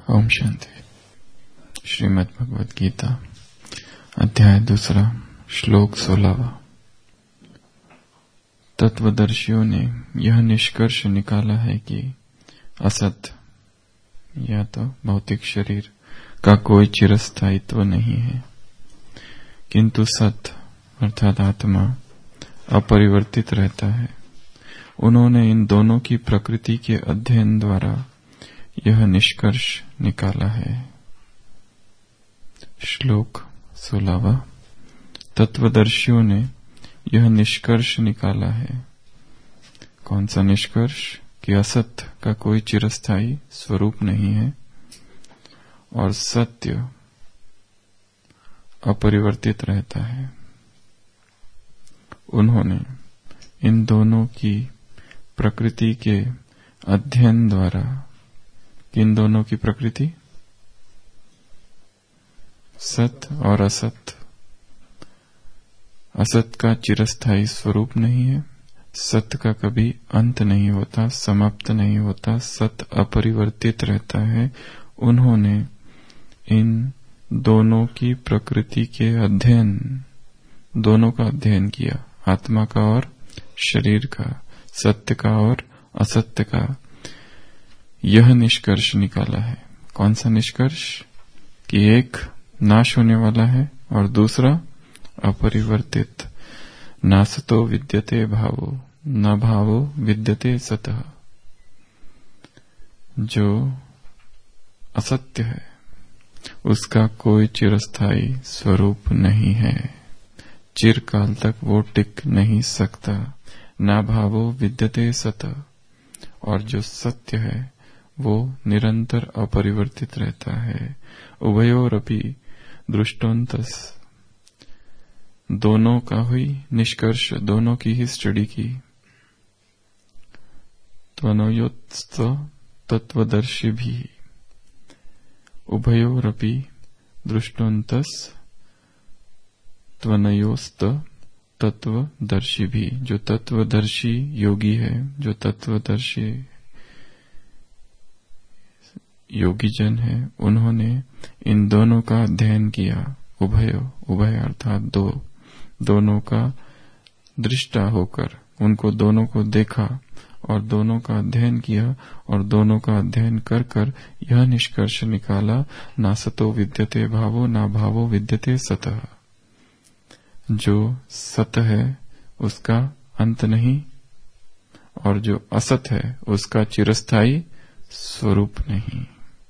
ओम शांति। श्रीमद् भगवद गीता अध्याय 2 श्लोक 16। तत्वदर्शियों ने यह निष्कर्ष निकाला है कि असत या तो भौतिक शरीर का कोई चिरस्थायित्व नहीं है, किंतु सत अर्थात आत्मा अपरिवर्तित रहता है। उन्होंने इन दोनों की प्रकृति के अध्ययन द्वारा यह निष्कर्ष निकाला है। श्लोक 16। तत्वदर्शियों ने यह निष्कर्ष निकाला है। कौन सा निष्कर्ष? कि असत का कोई चिरस्थायी स्वरूप नहीं है और सत्य अपरिवर्तित रहता है। उन्होंने इन दोनों की प्रकृति के अध्ययन द्वारा, किन दोनों की प्रकृति? सत और असत। असत का चिरस्थायी स्वरूप नहीं है, सत्य का कभी अंत नहीं होता, समाप्त नहीं होता, सत अपरिवर्तित रहता है। उन्होंने इन दोनों की प्रकृति के अध्ययन, दोनों का अध्ययन किया, आत्मा का और शरीर का, सत्य का और असत्य का। यह निष्कर्ष निकाला है। कौन सा निष्कर्ष? कि एक नाश होने वाला है और दूसरा अपरिवर्तित। नासतो विद्यते भावो न भावो विद्यते सतः। जो असत्य है उसका कोई चिरस्थायी स्वरूप नहीं है, चिरकाल तक वो टिक नहीं सकता। ना भावो विद्यते सतः। और जो सत्य है वो निरंतर अपरिवर्तित रहता है। उभयोरपि दृष्टोन्तस। दोनों का हुई निष्कर्ष, दोनों की ही स्टडी की। त्वनयोस्त तत्वदर्शी भी। उभयोरपि दृष्टोन्तस त्वनयोस्त तत्वदर्शी भी। जो तत्वदर्शी योगी है, जो तत्वदर्शी योगी जन है, उन्होंने इन दोनों का अध्ययन किया। उभय अर्थात दो, दोनों का दृष्टा होकर उनको दोनों को देखा और दोनों का अध्ययन किया और दोनों का अध्ययन कर कर यह निष्कर्ष निकाला, ना सतो विद्यते भावो ना भावो विद्यते सतः। जो सत है उसका अंत नहीं और जो असत है उसका चिरस्थायी स्वरूप नहीं।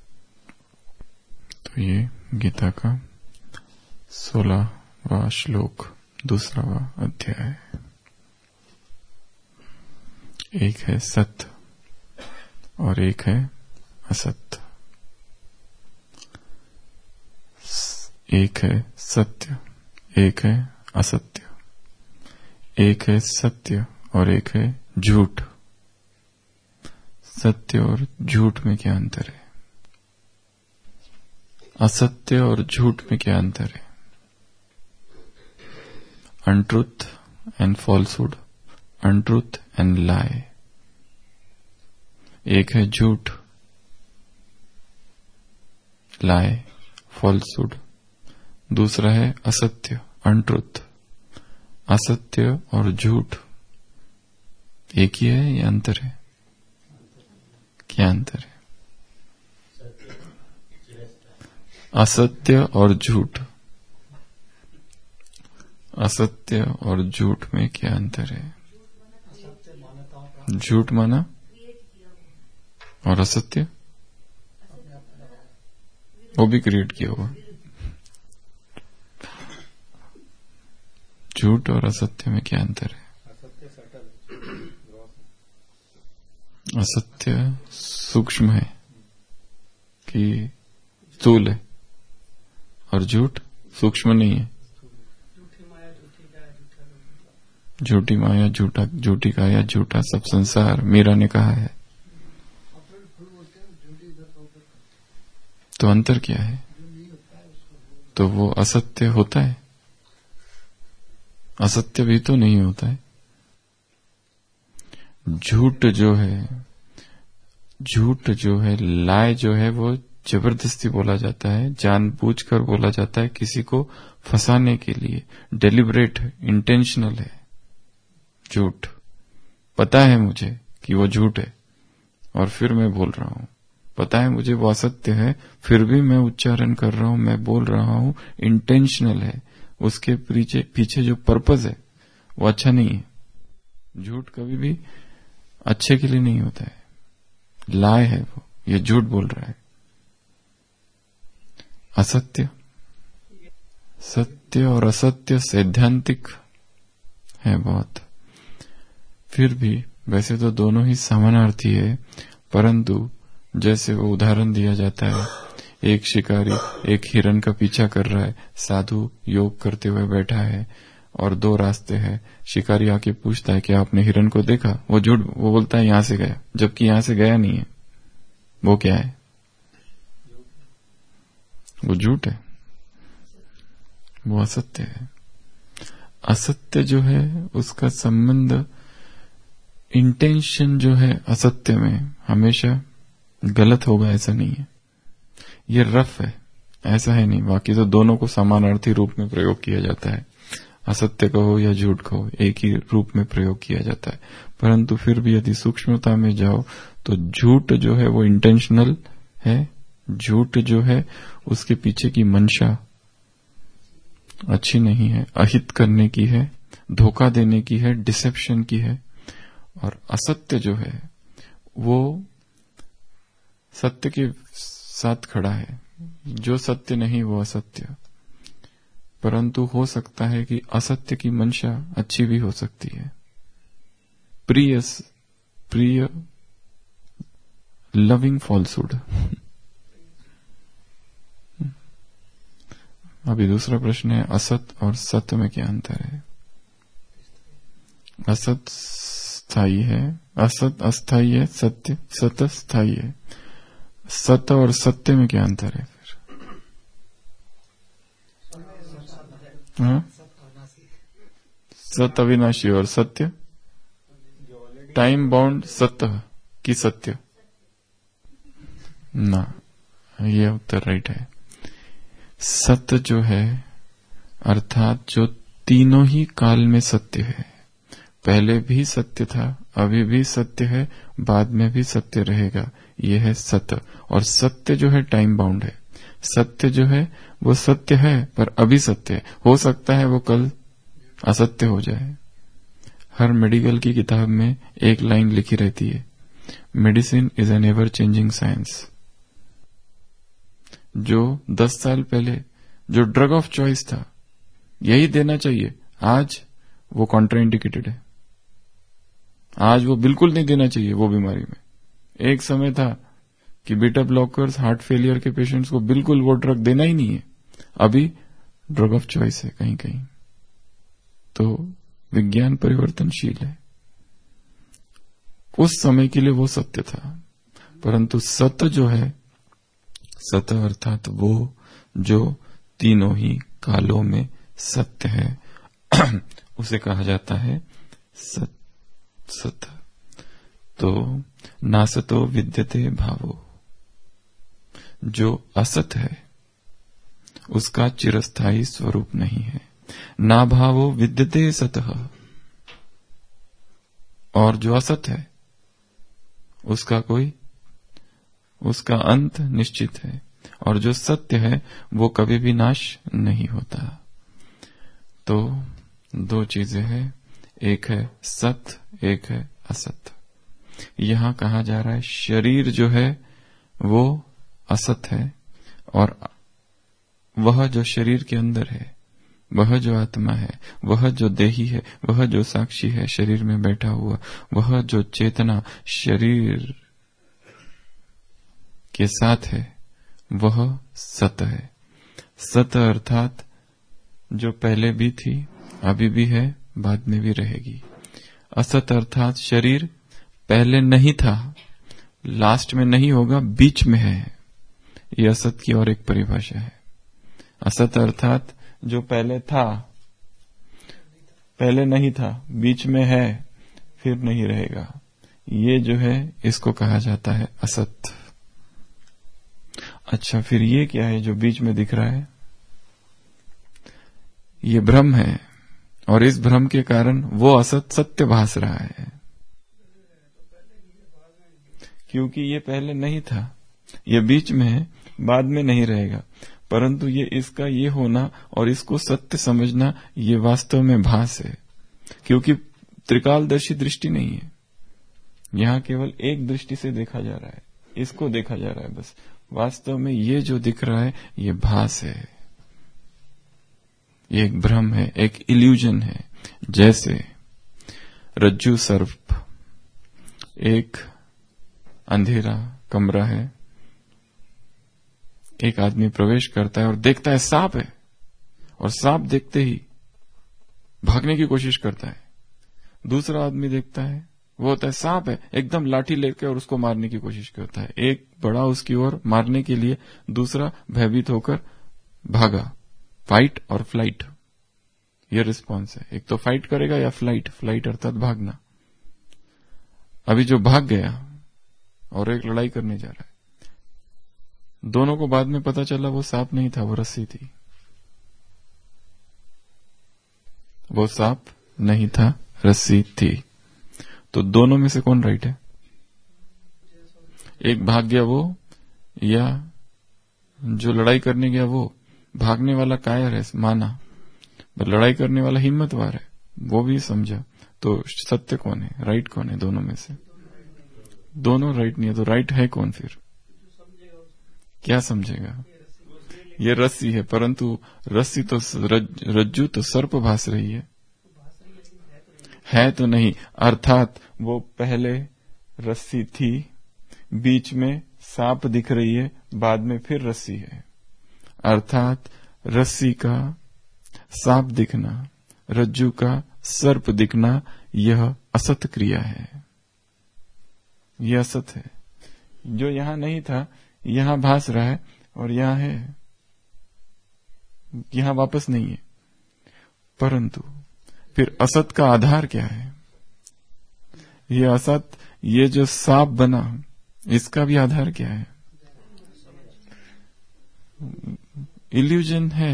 तो ये गीता का 16वां श्लोक, 2वां अध्याय। एक है सत्य और एक है असत्य। एक है सत्य, एक है असत्य। एक है सत्य और एक है झूठ। सत्य और झूठ में क्या अंतर है? असत्य और झूठ में क्या अंतर है? Untruth and falsehood, untruth and lie. एक है झूठ, लाई, फॉल्सहुड। दूसरा है असत्य, अनट्रूथ। असत्य और झूठ एक ही है या अंतर है? क्या अंतर है? असत्य और झूठ, असत्य और झूठ में क्या अंतर है? झूठ माना और असत्य वो भी क्रिएट किया हुआ। झूठ और असत्य में क्या अंतर है? असत्य सूक्ष्म है कि स्थूल है और झूठ सूक्ष्म नहीं है। झूठी माया, झूठी काया, झूठा सब संसार, मीरा ने कहा है। तो अंतर क्या है? तो वो असत्य होता है, असत्य भी तो नहीं होता है। झूठ जो है, लाई जो है वो जबरदस्ती बोला जाता है, जानबूझकर बोला जाता है, किसी को फंसाने के लिए, डेलिब्रेट है, इंटेंशनल है झूठ। पता है मुझे कि वो झूठ है और फिर मैं बोल रहा हूं। पता है मुझे वो असत्य है, फिर भी मैं उच्चारण कर रहा हूं, मैं बोल रहा हूं। इंटेंशनल है, उसके पीछे जो पर्पस है वो अच्छा नहीं है। झूठ कभी भी अच्छे के लिए नहीं होता है, लाए है वो, ये झूठ बोल रहा है। असत्य, सत्य और असत्य सैद्धांतिक है बहुत। फिर भी वैसे तो दोनों ही समानार्थी है, परंतु जैसे वो उदाहरण दिया जाता है, एक शिकारी एक हिरन का पीछा कर रहा है, साधु योग करते हुए बैठा है और दो रास्ते हैं। शिकारी आके पूछता है कि आपने हिरन को देखा? वो बोलता है यहां से गया, जबकि यहां से गया नहीं है। वो क्या है? वो झूठ है, वो असत्य है। असत्य जो है उसका संबंध, इंटेंशन जो है असत्य में हमेशा गलत होगा ऐसा नहीं है, ये रफ है ऐसा है नहीं। बाकी तो दोनों को समानार्थी रूप में प्रयोग किया जाता है, असत्य कहो या झूठ कहो एक ही रूप में प्रयोग किया जाता है। परंतु फिर भी यदि सूक्ष्मता में जाओ तो झूठ जो है वो इंटेंशनल है। झूठ जो है उसके पीछे की मंशा अच्छी नहीं है, अहित करने की है, धोखा देने की है, डिसेप्शन की है। और असत्य जो है वो सत्य के साथ खड़ा है। जो सत्य नहीं वो असत्य, परंतु हो सकता है कि असत्य की मंशा अच्छी भी हो सकती है। प्रिय लविंग फॉल्सहुड। अभी दूसरा प्रश्न है, असत और सत्य में क्या अंतर है? असत स्थायी है, असत अस्थायी है, सत्य सत स्थायी है। सत्य और सत्य में क्या अंतर है फिर? हाँ? सत्य अविनाशी और सत्य टाइम बाउंड। सत्य की सत्य ना, ये उत्तर राइट है। सत्य जो है अर्थात जो तीनों ही काल में सत्य है, पहले भी सत्य था, अभी भी सत्य है, बाद में भी सत्य रहेगा, यह है सत्य। और सत्य जो है टाइम बाउंड है। सत्य जो है वो सत्य है पर अभी सत्य है, हो सकता है वो कल असत्य हो जाए। हर मेडिकल की किताब में एक लाइन लिखी रहती है, medicine is an ever changing science. जो 10 साल पहले जो ड्रग ऑफ चॉइस था यही देना चाहिए, आज वो कॉन्ट्राइंडिकेटेड है, आज वो बिल्कुल नहीं देना चाहिए वो बीमारी में। एक समय था कि बीटा ब्लॉकर्स हार्ट फेलियर के पेशेंट्स को बिल्कुल वो ड्रग देना ही नहीं है, अभी ड्रग ऑफ चॉइस है कहीं कहीं। तो विज्ञान परिवर्तनशील है। उस समय के लिए वो सत्य था, परंतु सत्य जो है, सत्य अर्थात वो जो तीनों ही कालों में सत्य है, उसे कहा जाता है सत्य। तो नासतो विद्यते भावो, जो असत है उसका चिरस्थायी स्वरूप नहीं है। ना भावो विद्यते सतः, और जो असत है उसका अंत निश्चित है, और जो सत्य है वो कभी भी नाश नहीं होता। तो दो चीजें हैं, एक है सत्य, एक है असत्य। यहां कहा जा रहा है शरीर जो है वो असत है, और वह जो शरीर के अंदर है, वह जो आत्मा है, वह जो देही है, वह जो साक्षी है शरीर में बैठा हुआ, वह जो चेतना शरीर के साथ है, वह सत है। सत अर्थात जो पहले भी थी, अभी भी है, बाद में भी रहेगी। असत अर्थात शरीर पहले नहीं था, लास्ट में नहीं होगा, बीच में है। ये असत की और एक परिभाषा है। असत अर्थात जो पहले था, पहले नहीं था, बीच में है, फिर नहीं रहेगा, ये जो है इसको कहा जाता है असत। अच्छा, फिर ये क्या है जो बीच में दिख रहा है? ये भ्रम है, और इस भ्रम के कारण वो असत सत्य भास रहा है, क्योंकि ये पहले नहीं था। ये बीच में है, बाद में नहीं रहेगा, परंतु ये इसका ये होना और इसको सत्य समझना ये वास्तव में भास है, क्योंकि त्रिकालदर्शी दृष्टि नहीं है। यहां केवल एक दृष्टि से देखा जा रहा है, इसको देखा जा रहा है बस। वास्तव में ये जो दिख रहा है ये भास है, ये एक भ्रम है, एक इल्यूजन है। जैसे रज्जू सर्प, एक अंधेरा कमरा है, एक आदमी प्रवेश करता है और देखता है सांप है, और सांप देखते ही भागने की कोशिश करता है। दूसरा आदमी देखता है, वो होता है सांप है, एकदम लाठी लेकर और उसको मारने की कोशिश करता है। एक बड़ा उसकी ओर मारने के लिए, दूसरा भयभीत होकर भागा। फाइट और फ्लाइट, ये रिस्पॉन्स है। एक तो फाइट करेगा या फ्लाइट, फ्लाइट अर्थात भागना। अभी जो भाग गया और एक लड़ाई करने जा रहा है, दोनों को बाद में पता चला वो सांप नहीं था, वो रस्सी थी। वो सांप नहीं था, रस्सी थी। तो दोनों में से कौन राइट है? एक भाग गया वो, या जो लड़ाई करने गया वो? भागने वाला कायर है, माना, पर लड़ाई करने वाला हिम्मतवार है, वो भी समझा। तो सत्य कौन है, राइट कौन है दोनों में से? दोनों राइट नहीं है, तो राइट है कौन फिर? क्या समझेगा? ये रस्सी है, परंतु रस्सी तो रज्जू तो सर्प भास रही है तो नहीं। अर्थात वो पहले रस्सी थी, बीच में सांप दिख रही है, बाद में फिर रस्सी है। अर्थात रस्सी का सांप दिखना, रज्जू का सर्प दिखना, यह असत क्रिया है, यह असत है। जो यहां नहीं था यहां भास रहा है, और यहां है, यहां वापस नहीं है। परंतु फिर असत का आधार क्या है? ये असत, ये जो सांप बना, इसका भी आधार क्या है? इल्यूजन है,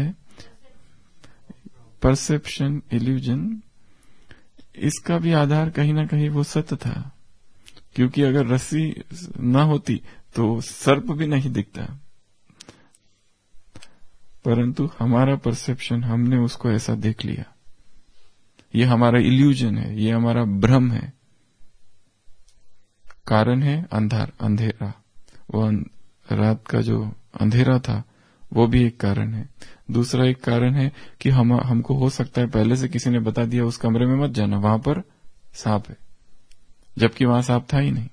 परसेप्शन, इल्यूजन। इसका भी आधार कहीं ना कहीं वो सत्य था, क्योंकि अगर रस्सी ना होती तो सर्प भी नहीं दिखता। परंतु हमारा परसेप्शन, हमने उसको ऐसा देख लिया। ये हमारा इल्यूजन है, ये हमारा भ्रम है। कारण है अंधेरा। वो रात का जो अंधेरा था वो भी एक कारण है। दूसरा एक कारण है कि हमको हो सकता है पहले से किसी ने बता दिया उस कमरे में मत जाना, वहां पर सांप है, जबकि वहां सांप था ही नहीं।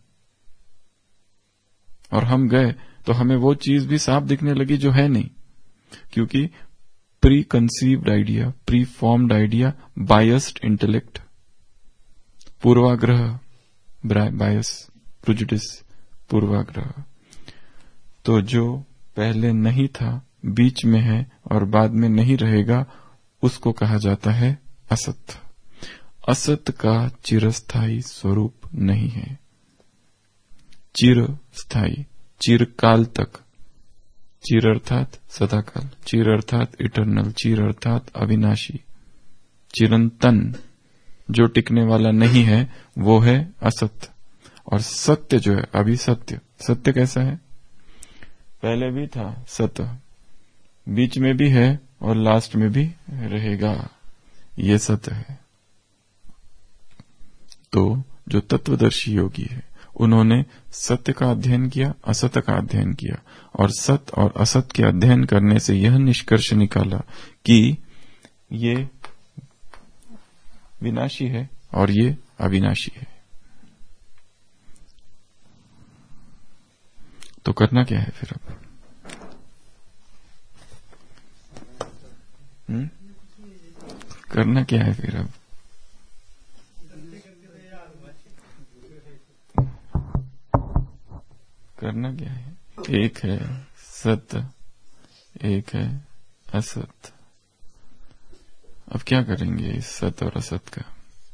और हम गए तो हमें वो चीज भी सांप दिखने लगी जो है नहीं, क्योंकि pre conceived idea, pre formed idea, biased intellect, पूर्वाग्रह, बायस, प्रेजुडिस, पूर्वाग्रह। तो जो पहले नहीं था, बीच में है और बाद में नहीं रहेगा, उसको कहा जाता है असत। असत का चिरस्थायी स्वरूप नहीं है। चिरस्थायी, चिरकाल तक, चिर अर्थात सदाकाल, चिर अर्थात इटर्नल, चिर अर्थात अविनाशी, चिरंतन। जो टिकने वाला नहीं है वो है असत। और सत्य जो है, अभी सत्य, सत्य कैसा है? पहले भी था सत्य, बीच में भी है और लास्ट में भी रहेगा, ये सत्य है। तो जो तत्वदर्शी योगी है उन्होंने सत्य का अध्ययन किया, असत्य का अध्ययन किया, और सत्य और असत के अध्ययन करने से यह निष्कर्ष निकाला कि ये विनाशी है और ये अविनाशी है। तो करना क्या है फिर अब? करना क्या है फिर अब? करना क्या है? एक है सत्य, एक है असत। अब क्या करेंगे इस सत्य और असत का?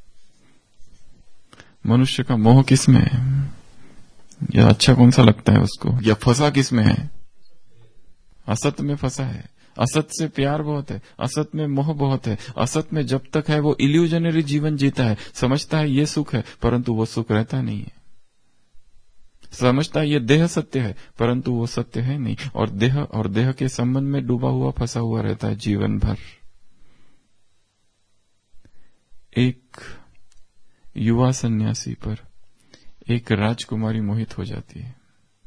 मनुष्य का मोह किस में है, या अच्छा कौन सा लगता है उसको, या फंसा किस में है? असत में फंसा है, असत से प्यार बहुत है, असत में मोह बहुत है, असत में जब तक है वो इल्यूजनरी जीवन जीता है, समझता है ये सुख है, परंतु वो सुख रहता नहीं है। समझता है ये देह सत्य है, परंतु वो सत्य है नहीं, और देह के संबंध में डूबा हुआ फंसा हुआ रहता है जीवन भर। एक युवा सन्यासी पर एक राजकुमारी मोहित हो जाती है,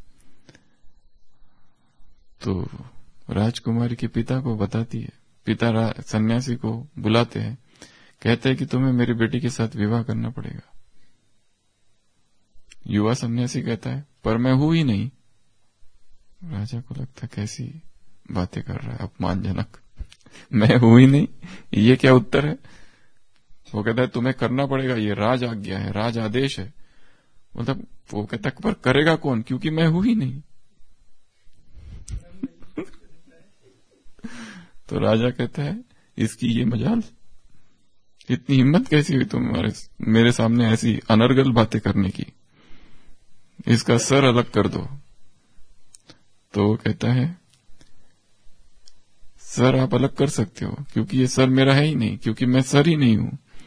तो राजकुमारी के पिता को बताती है। पिता सन्यासी को बुलाते हैं, कहते हैं कि तुम्हें मेरी बेटी के साथ विवाह करना पड़ेगा। युवा सन्यासी कहता है पर मैं हूं ही नहीं। राजा को लगता कैसी बातें कर रहा है, अपमानजनक। मैं हूं ही नहीं, ये क्या उत्तर है? वो कहता है तुम्हें करना पड़ेगा, ये राज आज्ञा है, राज आदेश है। मतलब वो कहता है पर करेगा कौन, क्योंकि मैं हूं ही नहीं। तो राजा कहता है इसकी ये मजाल, इतनी हिम्मत कैसी हुई तुम्हारे मेरे सामने ऐसी अनर्गल बातें करने की, इसका सर अलग कर दो। तो वो कहता है सर आप अलग कर सकते हो, क्योंकि ये सर मेरा है ही नहीं, क्योंकि मैं सर ही नहीं हूं।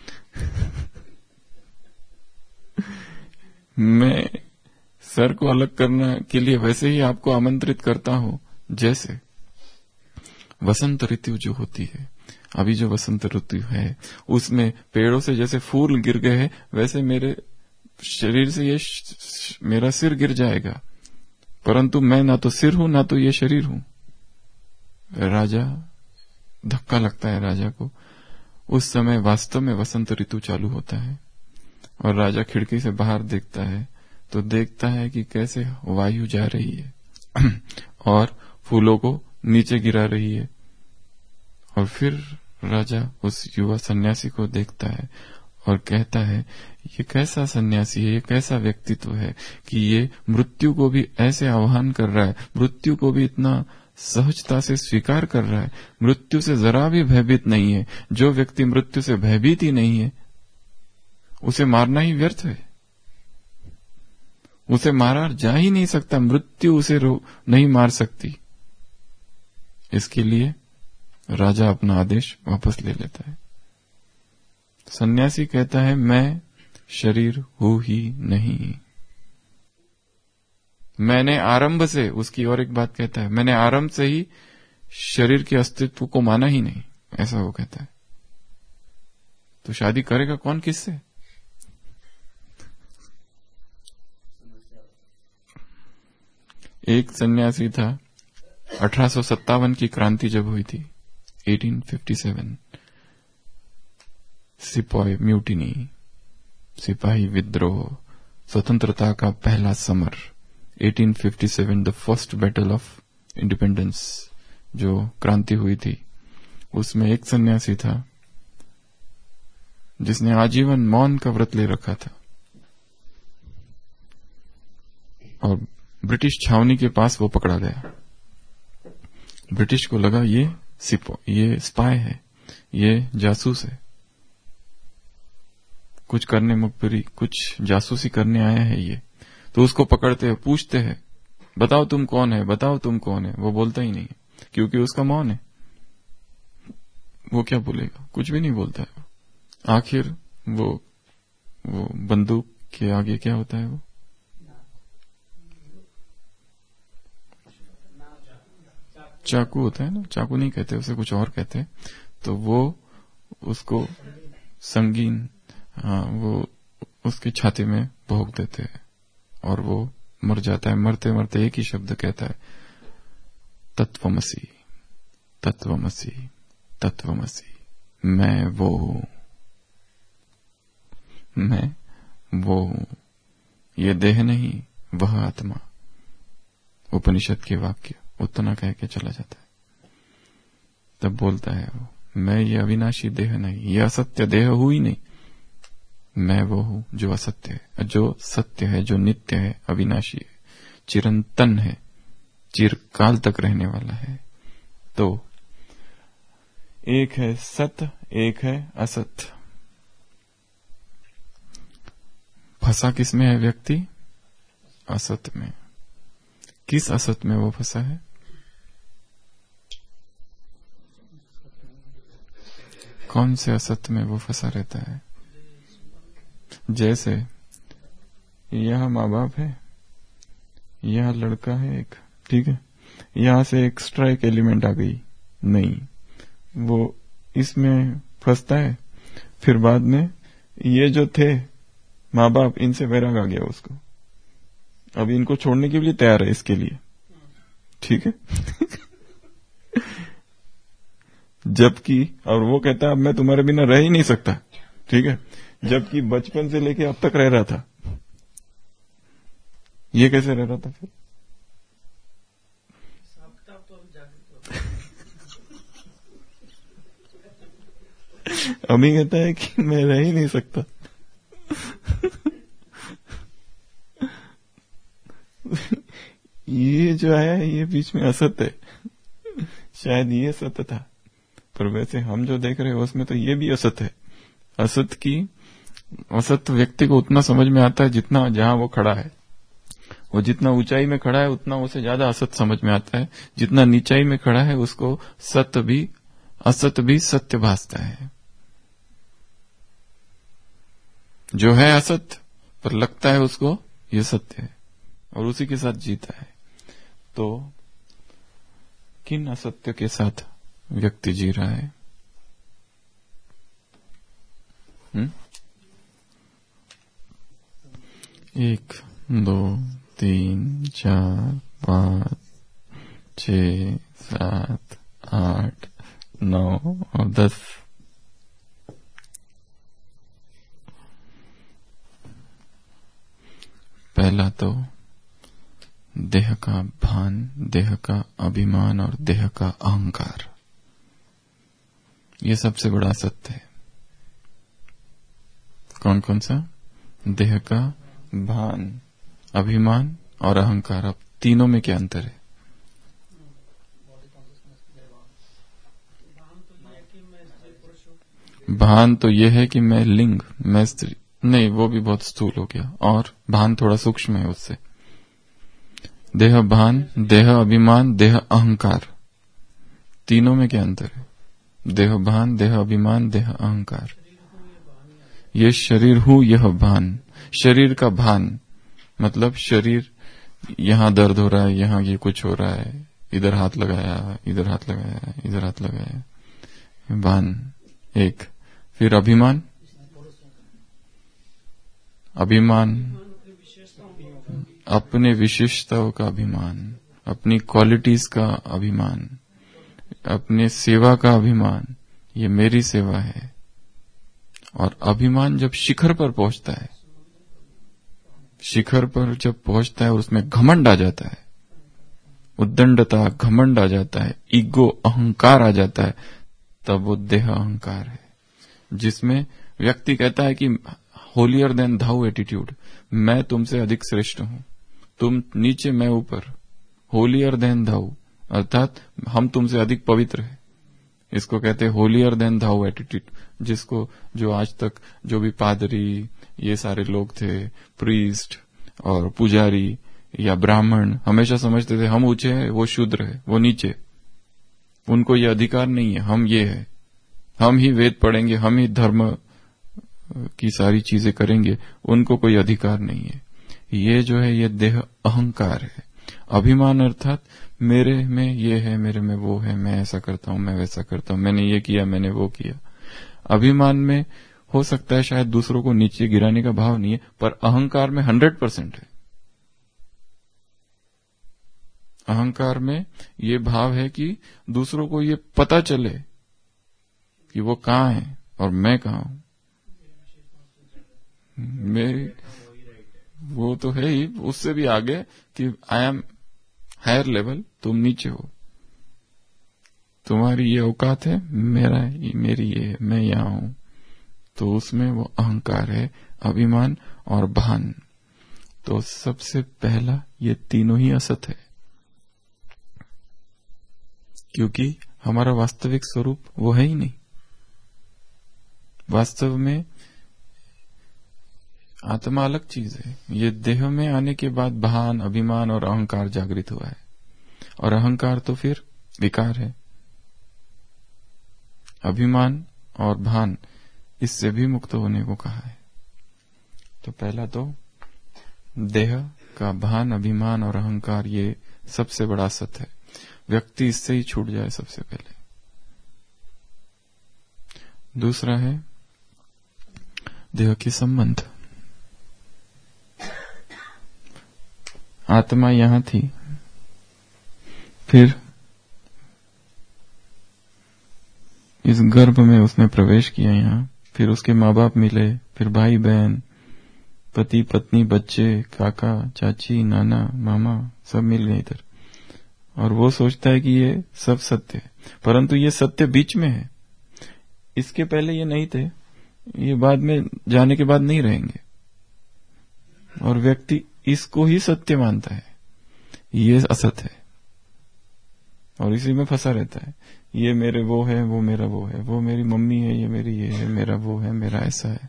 मैं सर को अलग करने के लिए वैसे ही आपको आमंत्रित करता हूं, जैसे वसंत ऋतु जो होती है, अभी जो वसंत ऋतु है उसमें पेड़ों से जैसे फूल गिर गए हैं, वैसे मेरे शरीर से ये मेरा सिर गिर जाएगा, परंतु मैं ना तो सिर हूं ना तो ये शरीर हूं। राजा, धक्का लगता है राजा को। उस समय वास्तव में वसंत ऋतु चालू होता है और राजा खिड़की से बाहर देखता है तो देखता है कि कैसे वायु जा रही है और फूलों को नीचे गिरा रही है। और फिर राजा उस युवा सन्यासी को देखता है और कहता है ये कैसा सन्यासी है, ये कैसा व्यक्तित्व है कि ये मृत्यु को भी ऐसे आह्वान कर रहा है, मृत्यु को भी इतना सहजता से स्वीकार कर रहा है, मृत्यु से जरा भी भयभीत नहीं है। जो व्यक्ति मृत्यु से भयभीत ही नहीं है उसे मारना ही व्यर्थ है, उसे मारा जा ही नहीं सकता, मृत्यु उसे नहीं मार सकती। इसके लिए राजा अपना आदेश वापस ले लेता है। सन्यासी कहता है मैं शरीर हूं ही नहीं। मैंने आरंभ से, उसकी और एक बात कहता है, मैंने आरंभ से ही शरीर के अस्तित्व को माना ही नहीं, ऐसा वो कहता है। तो शादी करेगा कौन किससे? एक सन्यासी था, 1857 की क्रांति जब हुई थी, 1857, सिपाही म्यूटिनी, सिपाही विद्रोह, स्वतंत्रता का पहला समर, 1857, the first battle of independence, जो क्रांति हुई थी, उसमें एक सन्यासी था जिसने आजीवन मौन का व्रत ले रखा था और ब्रिटिश छावनी के पास वो पकड़ा गया। ब्रिटिश को लगा ये स्पाई है, ये जासूस है, कुछ करने मुखबिरी, कुछ जासूसी करने आया है ये। तो उसको पकड़ते हैं, पूछते हैं बताओ तुम कौन है, बताओ तुम कौन है। वो बोलता ही नहीं है क्योंकि उसका मौन है। वो क्या बोलेगा, कुछ भी नहीं बोलता है। आखिर वो बंदूक के आगे क्या होता है, वो चाकू होता है ना, चाकू नहीं कहते उसे, कुछ और कहते हैं। तो वो उसको संगीन, वो उसकी छाती में भोंक देते हैं और वो मर जाता है। मरते मरते एक ही शब्द कहता है, तत्वमसि, तत्वमसि, तत्वमसि, मैं वो हूं, मैं वो हूं, ये देह नहीं वह आत्मा। उपनिषद के वाक्य उतना कह के चला जाता है। तब बोलता है वो, मैं ये अविनाशी देह नहीं, ये असत्य देह हूं ही नहीं, मैं वो हूं जो असत्य है, जो सत्य है, जो नित्य है, अविनाशी है, चिरंतन है, चिरकाल तक रहने वाला है। तो एक है सत्य, एक है असत। फंसा किस में है व्यक्ति? असत में। किस असत में वो फंसा है? कौन से असत्य में वो फंसा रहता है। जैसे यह माँ बाप है, यह लड़का है एक, ठीक है, यहां से एक्स्ट्रा एक एलिमेंट आ गई, नहीं, वो इसमें फंसता है। फिर बाद में ये जो थे माँ बाप, इनसे वैराग आ गया उसको, अब इनको छोड़ने के लिए तैयार है इसके लिए, ठीक है। जबकि और वो कहता है अब मैं तुम्हारे बिना रह ही नहीं सकता, ठीक है, जबकि बचपन से लेके अब तक रह रहा था। ये कैसे रह रहा था फिर? अभी कहता है कि मैं रह ही नहीं सकता। ये जो आया है ये बीच में असत्य है, शायद ये सत्य था, पर वैसे हम जो देख रहे हैं उसमें तो ये भी असत्य है। असत्य व्यक्ति को उतना समझ में आता है जितना जहां वो खड़ा है। वो जितना ऊंचाई में खड़ा है उतना उसे ज्यादा असत्य समझ में आता है, जितना नीचाई में खड़ा है उसको असत्य भी सत्य भासता है। जो है असत्य पर लगता है उसको ये सत्य है, और उसी के साथ जीता है। तो किन असत्य के साथ व्यक्ति जी रहा है? 1 2 3 4 5 6 7 8 9 और 10। पहला तो देह का भान, देह का अभिमान और देह का अहंकार, ये सबसे बड़ा सत्य है। कौन कौन सा? देह का भान, अभिमान और अहंकार। अब तीनों में क्या अंतर है? भान तो यह है कि मैं लिंग, मैं स्त्री, नहीं वो भी बहुत स्थूल हो गया, और भान थोड़ा सूक्ष्म है उससे। देह भान, देह अभिमान, देह अहंकार, तीनों में क्या अंतर है? देह भान, देह अभिमान, देह अहंकार। ये शरीर हूं, यह भान, शरीर का भान मतलब शरीर, यहां दर्द हो रहा है, यहां ये कुछ हो रहा है, इधर हाथ लगाया, इधर हाथ लगाया, इधर हाथ लगाया, भान एक। फिर अभिमान, अपने विशेषताओं का अभिमान, अपनी क्वालिटीज का अभिमान, अपने सेवा का अभिमान, ये मेरी सेवा है। और अभिमान जब शिखर पर पहुंचता है, शिखर पर जब पहुंचता है और उसमें घमंड आ जाता है, उद्दंडता, घमंड आ जाता है, ईगो, अहंकार आ जाता है, तब वो देह अहंकार है, जिसमें व्यक्ति कहता है कि होलियर देन धाउ एटीट्यूड, मैं तुमसे अधिक श्रेष्ठ हूं, तुम नीचे मैं ऊपर, होलियर देन धाउ अर्थात हम तुमसे अधिक पवित्र है। इसको कहते हैं होलियर देन धाउ एटीट्यूड, जिसको जो आज तक जो भी पादरी ये सारे लोग थे, प्रीस्ट और पुजारी या ब्राह्मण, हमेशा समझते थे हम ऊंचे हैं, वो शूद्र है, वो नीचे, उनको ये अधिकार नहीं है, हम ये है, हम ही वेद पढ़ेंगे, हम ही धर्म की सारी चीजें करेंगे, उनको कोई अधिकार नहीं है। ये जो है ये देह अहंकार है। अभिमान अर्थात मेरे में ये है, मेरे में वो है, मैं ऐसा करता हूं, मैं वैसा करता हूं, मैंने ये किया, मैंने वो किया। अभिमान में हो सकता है शायद दूसरों को नीचे गिराने का भाव नहीं है, पर अहंकार में 100% है। अहंकार में ये भाव है कि दूसरों को ये पता चले कि वो कहां है और मैं कहां हूं। मेरी वो तो है ही, उससे भी आगे कि आई एम हायर लेवल, तुम नीचे हो, तुम्हारी ये औकात है, मेरी ये है, मैं यहां हूं। तो उसमें वो अहंकार है, अभिमान और भान। तो सबसे पहला ये तीनों ही असत है, क्योंकि हमारा वास्तविक स्वरूप वो है ही नहीं। वास्तव में आत्मा अलग चीज है। ये देह में आने के बाद भान, अभिमान और अहंकार जागृत हुआ है, और अहंकार तो फिर विकार है। अभिमान और भान, इससे भी मुक्त होने को कहा है। तो पहला तो देह का भान, अभिमान और अहंकार, ये सबसे बड़ा सत्य है। व्यक्ति इससे ही छूट जाए सबसे पहले। दूसरा है देह के संबंध। आत्मा यहां थी, फिर इस गर्भ में उसने प्रवेश किया यहां, फिर उसके माँ बाप मिले, फिर भाई बहन, पति पत्नी, बच्चे, काका चाची, नाना मामा, सब मिल गए इधर। और वो सोचता है कि ये सब सत्य है, परंतु ये सत्य बीच में है। इसके पहले ये नहीं थे, ये बाद में जाने के बाद नहीं रहेंगे। और व्यक्ति इसको ही सत्य मानता है, ये असत है, और इसी में फंसा रहता है। ये मेरे वो है, वो मेरा वो है, वो मेरी मम्मी है, ये मेरी ये है, मेरा वो है, मेरा ऐसा है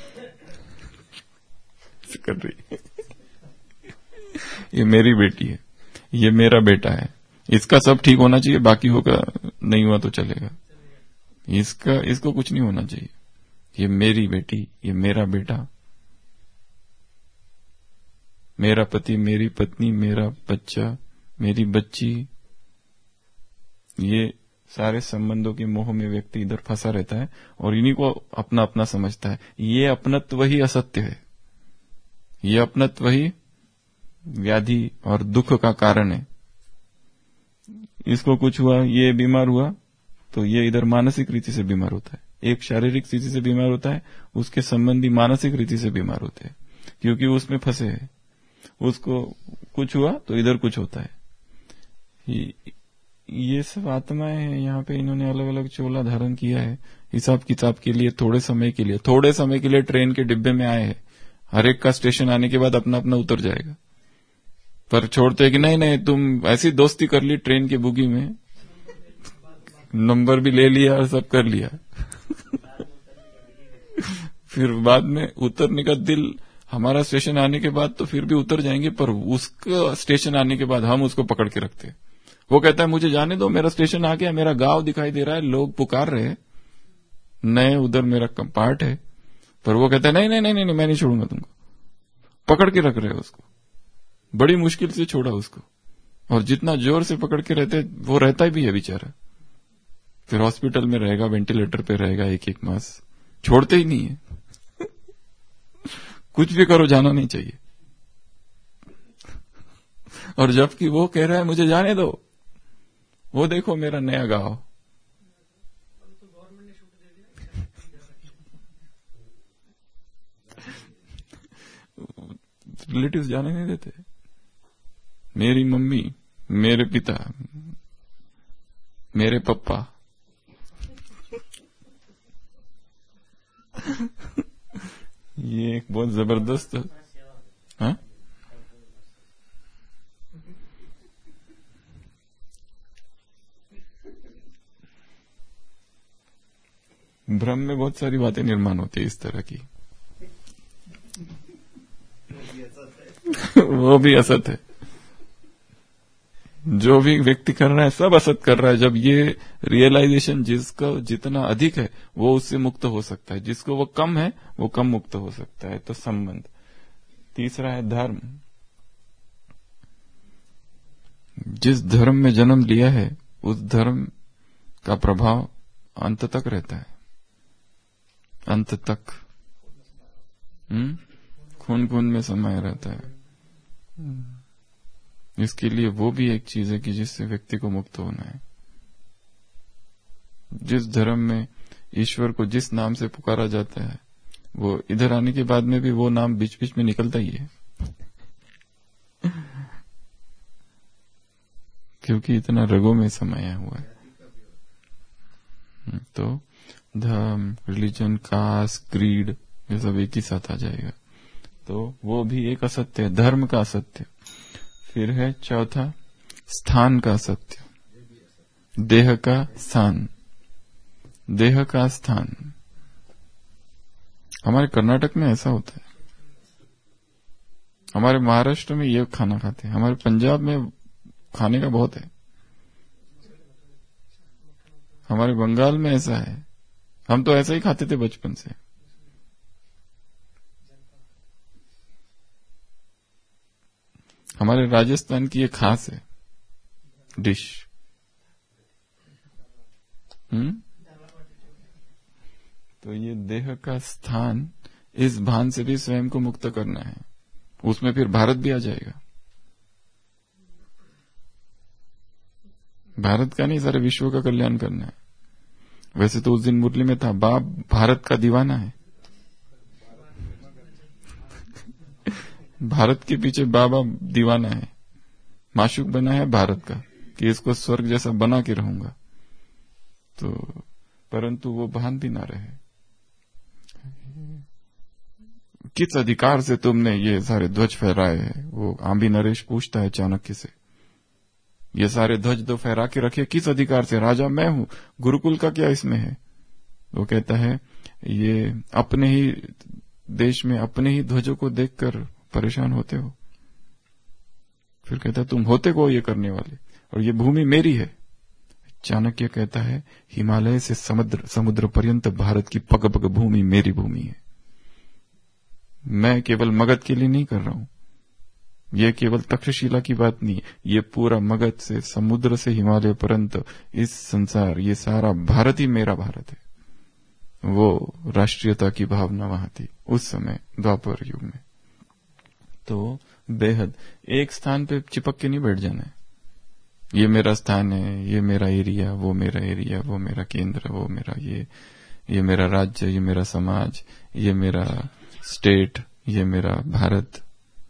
कर रही है। ये मेरी बेटी है, ये मेरा बेटा है, इसका सब ठीक होना चाहिए, बाकी होगा नहीं हुआ तो चलेगा, इसको कुछ नहीं होना चाहिए। ये मेरी बेटी, ये मेरा बेटा, मेरा पति, मेरी पत्नी, मेरा बच्चा, मेरी बच्ची, ये सारे संबंधों के मोह में व्यक्ति इधर फंसा रहता है और इन्हीं को अपना अपना समझता है। ये अपनत्व ही असत्य है, ये अपनत्व ही व्याधि और दुख का कारण है। इसको कुछ हुआ, ये बीमार हुआ, तो ये इधर मानसिक रीति से बीमार होता है। एक शारीरिक स्थिति से बीमार होता है, उसके संबंधी मानसिक रीति से बीमार होते हैं, क्योंकि उसमें फंसे है। उसको कुछ हुआ तो इधर कुछ होता है। ये सब आत्माएं हैं। यहाँ पे इन्होंने अलग अलग चोला धारण किया है हिसाब किताब के लिए, थोड़े समय के लिए ट्रेन के डिब्बे में आए हैं। हर एक का स्टेशन आने के बाद अपना अपना उतर जाएगा, पर छोड़ते कि नहीं, तुम ऐसी दोस्ती कर ली ट्रेन की बुगी में, नंबर भी ले लिया और सब कर लिया। फिर बाद में उतरने का दिल, हमारा स्टेशन आने के बाद तो फिर भी उतर जाएंगे, पर उसका स्टेशन आने के बाद हम उसको पकड़ के रखते हैं। वो कहता है मुझे जाने दो, मेरा स्टेशन आ गया, मेरा गांव दिखाई दे रहा है, लोग पुकार रहे हैं, नए उधर मेरा पार्ट है, पर वो कहता है नहीं, मैं नहीं छोड़ूंगा तुमको। पकड़ के रख रहे हैं उसको, बड़ी मुश्किल से छोड़ा उसको, और जितना जोर से पकड़ के रहते वो रहता ही भी है बेचारा। फिर हॉस्पिटल में रहेगा, वेंटिलेटर पे रहेगा 1-1 मास, छोड़ते ही नहीं है। कुछ भी करो, जाना नहीं चाहिए। और जबकि वो कह रहा है मुझे जाने दो, वो देखो मेरा नया गांव। रिलेटिव्स जाने नहीं देते। मेरी मम्मी, मेरे पिता, मेरे पप्पा, ये एक बहुत जबरदस्त, हाँ, भ्रम में बहुत सारी बातें निर्माण होती है इस तरह की। वो भी असत है, जो भी व्यक्ति कर रहा है सब असत कर रहा है। जब ये रियलाइजेशन जिसका जितना अधिक है वो उससे मुक्त हो सकता है, जिसको वो कम है वो कम मुक्त हो सकता है। तो संबंध। तीसरा है धर्म। जिस धर्म में जन्म लिया है उस धर्म का प्रभाव अंत तक रहता है, अंत तक खून खून में समाया रहता है। इसके लिए वो भी एक चीज है कि जिससे व्यक्ति को मुक्त होना है। जिस धर्म में ईश्वर को जिस नाम से पुकारा जाता है वो इधर आने के बाद में भी वो नाम बीच बीच में निकलता ही है, क्योंकि इतना रगों में समाया हुआ है। तो धर्म, रिलीजन, कास्ट, क्रीड, ये सब एक ही साथ आ जाएगा। तो वो भी एक असत्य है, धर्म का असत्य। फिर है चौथा स्थान का असत्य, देह का स्थान। देह का स्थान हमारे कर्नाटक में ऐसा होता है, हमारे महाराष्ट्र में ये खाना खाते हैं, हमारे पंजाब में खाने का बहुत है, हमारे बंगाल में ऐसा है, हम तो ऐसा ही खाते थे बचपन से। हमारे राजस्थान की ये खास है डिश। तो ये देह का स्थान, इस भान से भी स्वयं को मुक्त करना है। उसमें फिर भारत भी आ जाएगा। भारत का नहीं, सारे विश्व का कल्याण करना है। वैसे तो उस दिन मुरली में था, बाप भारत का दीवाना है। भारत के पीछे बाबा दीवाना है, माशूक बना है भारत का कि इसको स्वर्ग जैसा बना के रहूंगा। तो परंतु वो भान भी ना रहे। किस अधिकार से तुमने ये सारे ध्वज फहराए हैं? वो आंबी नरेश पूछता है चाणक्य से, ये सारे ध्वज तो फहरा के रखे किस अधिकार से? राजा मैं हूं, गुरुकुल का क्या इसमें है? वो कहता है ये अपने ही देश में अपने ही ध्वजों को देखकर परेशान होते हो। फिर कहता है तुम होते को ये करने वाले, और ये भूमि मेरी है। चाणक्य कहता है हिमालय से समुद्र पर्यंत भारत की पग पग भूमि मेरी भूमि है। मैं केवल मगध के लिए नहीं कर रहा हूं, ये केवल तक्षशिला की बात नहीं है, ये पूरा मगध से समुद्र से हिमालय पर्यंत इस संसार, ये सारा भारत ही मेरा भारत है। वो राष्ट्रीयता की भावना वहां थी उस समय द्वापर युग में। तो बेहद एक स्थान पे चिपक के नहीं बैठ जाना है, ये मेरा स्थान है, ये मेरा एरिया, वो मेरा एरिया, वो मेरा केंद्र, वो मेरा ये मेरा राज्य, ये मेरा समाज, ये मेरा स्टेट, ये मेरा भारत।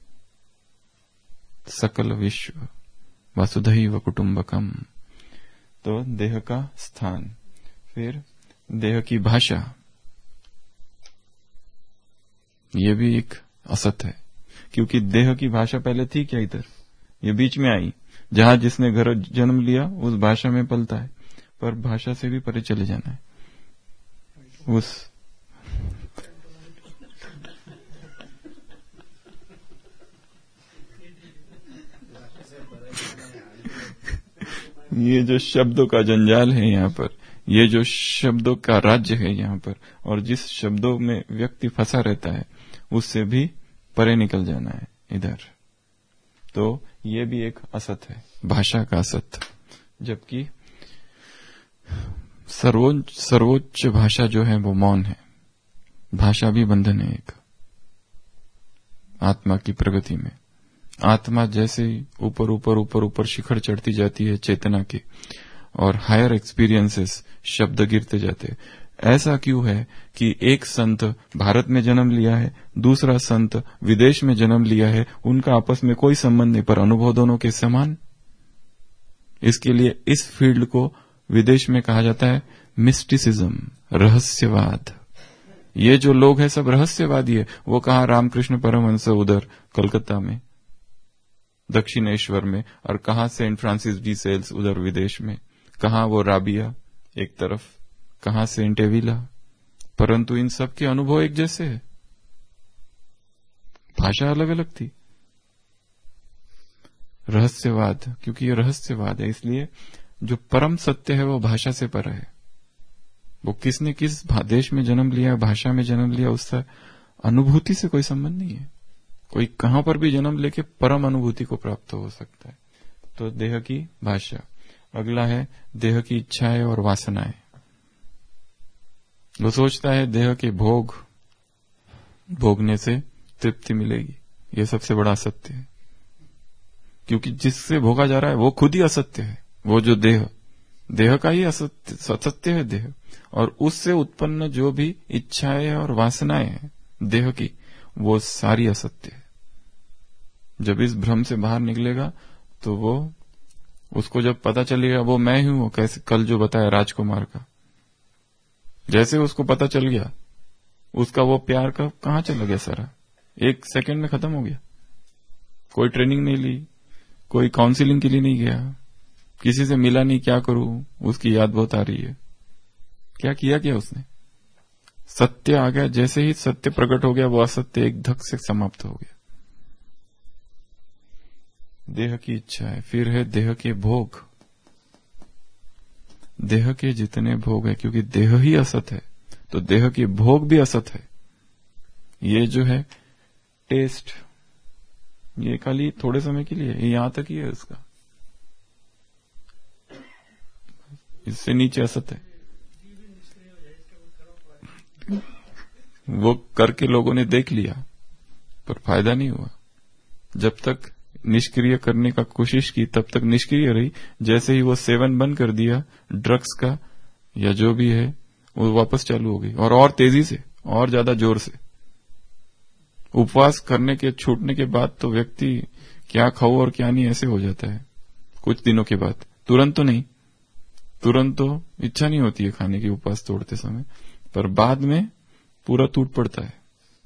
सकल विश्व वसुधैव कुटुंबकम। तो देह का स्थान। फिर देह की भाषा, ये भी एक असत है, क्योंकि देह की भाषा पहले थी क्या इधर? ये बीच में आई, जहां जिसने घर जन्म लिया उस भाषा में पलता है, पर भाषा से भी परे चले जाना है। उस ये जो शब्दों का जंजाल है यहाँ पर, ये जो शब्दों का राज्य है यहाँ पर, और जिस शब्दों में व्यक्ति फंसा रहता है उससे भी परे निकल जाना है इधर। तो ये भी एक असत है, भाषा का असत। जबकि सर्वोच्च भाषा जो है वो मौन है। भाषा भी बंधन है एक आत्मा की प्रगति में। आत्मा जैसे ही ऊपर ऊपर ऊपर ऊपर शिखर चढ़ती जाती है चेतना के, और हायर एक्सपीरियंसेस शब्द गिरते जाते हैं। ऐसा क्यों है कि एक संत भारत में जन्म लिया है, दूसरा संत विदेश में जन्म लिया है, उनका आपस में कोई संबंध नहीं, पर अनुभव दोनों के समान। इसके लिए इस फील्ड को विदेश में कहा जाता है मिस्टिसिज्म, रहस्यवाद। ये जो लोग हैं सब रहस्यवादी है। वो कहा रामकृष्ण परमहंस उधर कलकत्ता में दक्षिणेश्वर में, और कहा सेंट फ्रांसिस डी सेल्स उधर विदेश में, कहा वो राबिया एक तरफ, कहा सेंट एविला, परंतु इन सब के अनुभव एक जैसे है, भाषा अलग अलग थी। रहस्यवाद, क्योंकि ये रहस्यवाद है, इसलिए जो परम सत्य है वो भाषा से पर है। वो किसने किस देश में जन्म लिया, भाषा में जन्म लिया, उससे अनुभूति से कोई संबंध नहीं है। कोई कहां पर भी जन्म लेके परम अनुभूति को प्राप्त हो सकता है। तो देह की भाषा। अगला है देह की इच्छाएं और वासनाएं। वो सोचता है देह के भोगने से तृप्ति मिलेगी। ये सबसे बड़ा असत्य है, क्योंकि जिससे भोगा जा रहा है वो खुद ही असत्य है। वो जो देह का ही असत्य है देह, और उससे उत्पन्न जो भी इच्छाएं और वासनाएं हैं देह की, वो सारी असत्य है। जब इस भ्रम से बाहर निकलेगा तो वो, उसको जब पता चलेगा वो मैं ही हूं, कैसे कल जो बताया राजकुमार का, जैसे उसको पता चल गया, उसका वो प्यार का कहां चला गया सारा, एक सेकंड में खत्म हो गया। कोई ट्रेनिंग नहीं ली, कोई काउंसलिंग के लिए नहीं गया, किसी से मिला नहीं, क्या करूं, उसकी याद बहुत आ रही है। क्या किया क्या उसने? सत्य आ गया, जैसे ही सत्य प्रकट हो गया वो असत्य एक धक से समाप्त हो गया। देह की इच्छा है। फिर है देह के भोग। देह के जितने भोग है, क्योंकि देह ही असत है, तो देह की भोग भी असत है। ये जो है टेस्ट, ये खाली थोड़े समय के लिए, ये यहां तक ही है उसका, इससे नीचे असत है। वो करके लोगों ने देख लिया पर फायदा नहीं हुआ। जब तक निष्क्रिय करने का कोशिश की तब तक निष्क्रिय रही। जैसे ही वो सेवन बंद कर दिया ड्रग्स का या जो भी है, वो वापस चालू हो गई, और तेजी से और ज्यादा जोर से। उपवास करने के छूटने के बाद तो व्यक्ति क्या खाओ और क्या नहीं ऐसे हो जाता है कुछ दिनों के बाद। तुरंत तो नहीं, तुरंत तो इच्छा नहीं होती है खाने की उपवास तोड़ते समय, पर बाद में पूरा टूट पड़ता है।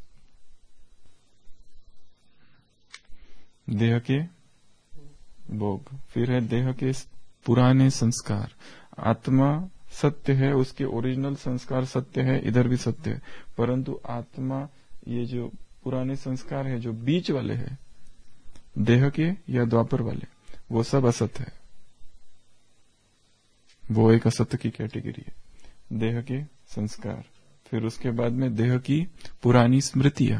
देह के भोग, फिर है देह के पुराने संस्कार। आत्मा सत्य है, उसके ओरिजिनल संस्कार सत्य है, इधर भी सत्य है, परंतु आत्मा ये जो पुराने संस्कार है जो बीच वाले हैं देह के या द्वापर वाले, वो सब असत्य है। वो एक असत्य की कैटेगरी है, देह के संस्कार। फिर उसके बाद में देह की पुरानी स्मृतियां,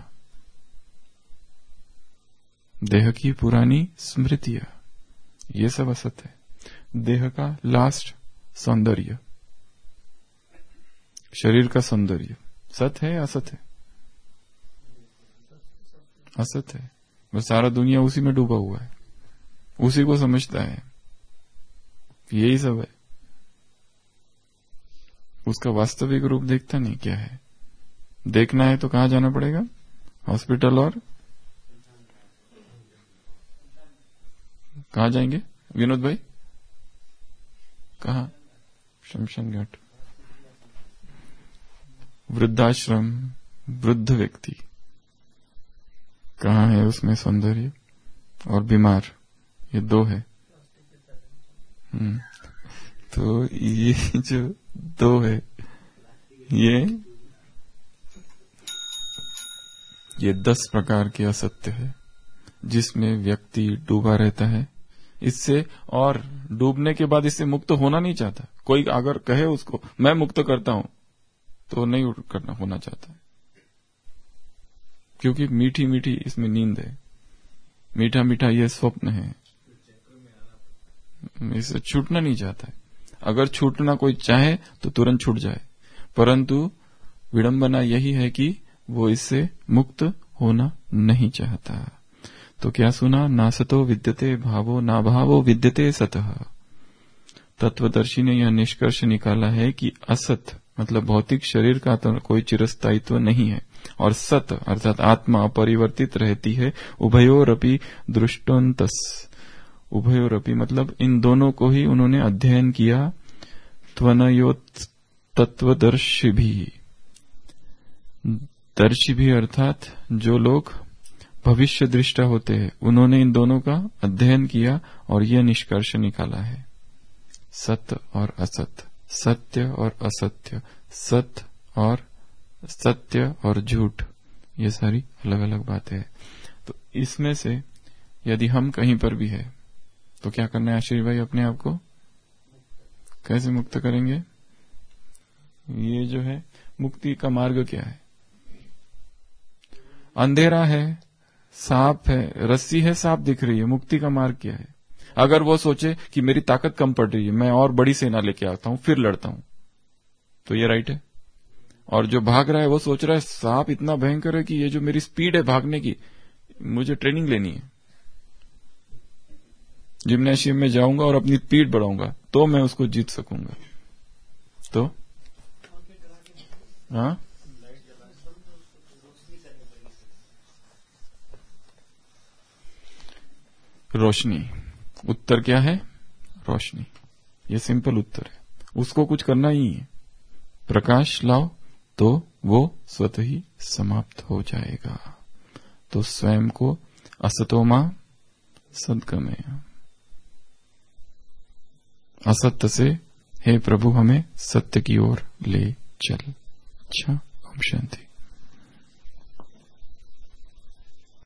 देह की पुरानी स्मृतियां, ये सब असत्य है। देह का लास्ट सौंदर्य, शरीर का सौंदर्य सत्य है असत है? असत है। बस सारा दुनिया उसी में डूबा हुआ है, उसी को समझता है, यही सब है। उसका वास्तविक रूप देखता नहीं क्या है। देखना है तो कहां जाना पड़ेगा? हॉस्पिटल। और कहां जाएंगे विनोद भाई? कहां? शमशान घाट, वृद्धाश्रम, वृद्ध व्यक्ति, कहां है उसमें सौंदर्य? और बीमार, ये दो है। तो ये जो दो है, ये 10 प्रकार के असत्य है जिसमें व्यक्ति डूबा रहता है। इससे, और डूबने के बाद इससे मुक्त होना नहीं चाहता। कोई अगर कहे उसको मैं मुक्त करता हूं तो नहीं करना होना चाहता, क्योंकि मीठी मीठी इसमें नींद है, मीठा मीठा ये स्वप्न है, इससे छूटना नहीं चाहता है। अगर छूटना कोई चाहे तो तुरंत छूट जाए, परंतु विडंबना यही है कि वो इससे मुक्त होना नहीं चाहता। तो क्या सुना? नासतो विद्यते भावो ना भावो विद्यते सतः। तत्वदर्शी ने यह निष्कर्ष निकाला है कि असत मतलब भौतिक शरीर का तो कोई चिरस्थायित्व नहीं है, और सत अर्थात आत्मा अपरिवर्तित रहती है। उभयोरपि दृष्टोन्तस, उभयोरपि मतलब इन दोनों को ही उन्होंने अध्ययन किया। त्वनयोत तत्वदर्शी भी, दर्शी भी अर्थात जो लोग भविष्य दृष्टा होते हैं, उन्होंने इन दोनों का अध्ययन किया और यह निष्कर्ष निकाला है। सत्य और असत्य, सत्य और असत्य, सत्य और झूठ, ये सारी अलग अलग बातें हैं। तो इसमें से यदि हम कहीं पर भी है तो क्या करना है आशीष भाई? अपने आप को कैसे मुक्त करेंगे? ये जो है मुक्ति का मार्ग क्या है? अंधेरा है, सांप है, रस्सी है, सांप दिख रही है, मुक्ति का मार्ग क्या है? अगर वो सोचे कि मेरी ताकत कम पड़ रही है, मैं और बड़ी सेना लेके आता हूं फिर लड़ता हूं, तो ये राइट है। और जो भाग रहा है वो सोच रहा है सांप इतना भयंकर है कि ये जो मेरी स्पीड है भागने की, मुझे ट्रेनिंग लेनी है, जिम्नेशियम में जाऊंगा और अपनी स्पीड बढ़ाऊंगा तो मैं उसको जीत सकूंगा। तो हाँ, रोशनी। उत्तर क्या है? रोशनी। ये सिंपल उत्तर है, उसको कुछ करना ही है। प्रकाश लाओ तो वो स्वतः ही समाप्त हो जाएगा। तो स्वयं को असतोमा सद्गमय, असत्य से हे प्रभु हमें सत्य की ओर ले चल। अच्छा, ओम शांति।